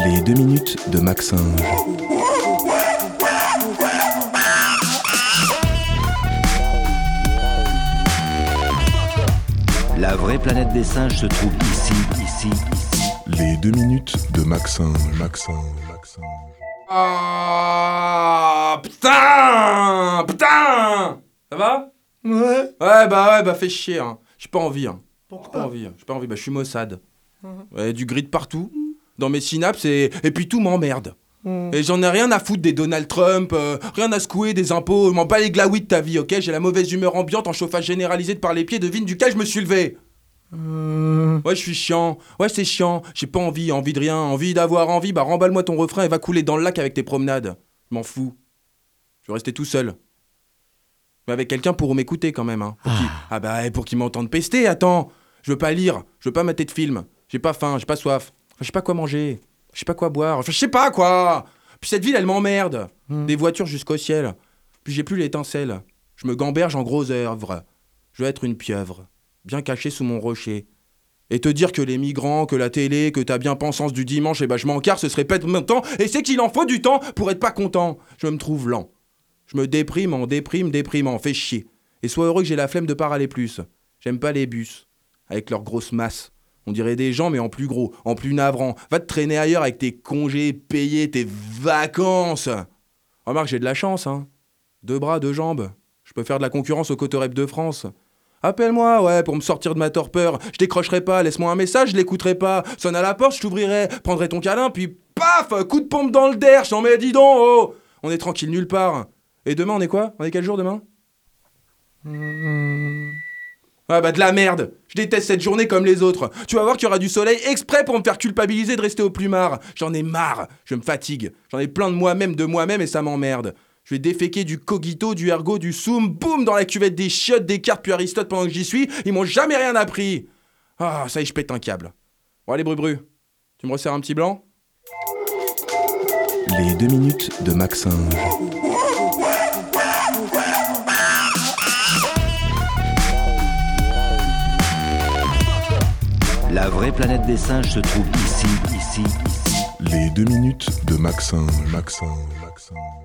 Les 2 minutes de Maxinge. La vraie planète des singes se trouve ici. Les 2 minutes de Maxinge. Ah putain Ça va? Ouais. Ouais, fais chier, hein. J'ai pas envie, hein. Pourquoi? J'ai pas envie, je suis Mossad. Ouais, du grid partout, dans mes synapses, et puis tout m'emmerde. Et j'en ai rien à foutre des Donald Trump, rien à secouer des impôts, je m'en bats les glaouis de ta vie, ok? J'ai la mauvaise humeur ambiante en chauffage généralisé de par les pieds, devine duquel je me suis levé. Ouais, je suis chiant, ouais, c'est chiant, j'ai pas envie de rien, envie d'avoir envie, bah remballe-moi ton refrain et va couler dans le lac avec tes promenades. Je m'en fous. Je vais rester tout seul. Mais avec quelqu'un pour m'écouter quand même, hein. Pour qu'il m'entende pester, attends. Je veux pas lire, je veux pas mater de film. J'ai pas faim, j'ai pas soif. Je sais pas quoi manger, je sais pas quoi boire, je sais pas quoi. Puis cette ville, elle m'emmerde. Des voitures jusqu'au ciel. Puis j'ai plus l'étincelle. Je me gamberge en gros œuvres. Je veux être une pieuvre, bien cachée sous mon rocher. Et te dire que les migrants, que la télé, que ta bien-pensance du dimanche, je m'en carre, ce serait pas de mon temps. Et c'est qu'il en faut du temps pour être pas content. Je me trouve lent. Je me déprime en déprimant, fais chier. Et sois heureux que j'ai la flemme de pas aller plus. J'aime pas les bus, avec leurs grosses masses. On dirait des gens mais en plus gros, en plus navrant. Va te traîner ailleurs avec tes congés payés, tes vacances. Remarque, j'ai de la chance, hein. 2 bras, 2 jambes. Je peux faire de la concurrence au Cotorep de France. Appelle-moi, ouais, pour me sortir de ma torpeur. Je décrocherai pas, laisse-moi un message, je l'écouterai pas. Sonne à la porte, je t'ouvrirai, prendrai ton câlin, puis paf, coup de pompe dans le derche, j'en mets, dis donc, oh. On est tranquille nulle part. Et demain, on est quoi? On est quel jour demain? Ah bah de la merde. Je déteste cette journée comme les autres. Tu vas voir qu'il y aura du soleil exprès pour me faire culpabiliser de rester au plumard. J'en ai marre, je me fatigue. J'en ai plein de moi-même et ça m'emmerde. Je vais déféquer du cogito, du ergo, du soum, boum, dans la cuvette des chiottes, des cartes puis Aristote pendant que j'y suis. Ils m'ont jamais rien appris. Ah, ça y est, je pète un câble. Bon allez, Bru, tu me resserres un petit blanc? Les 2 minutes de Maxinge. La vraie planète des singes se trouve ici. Les 2 minutes de Maxinge.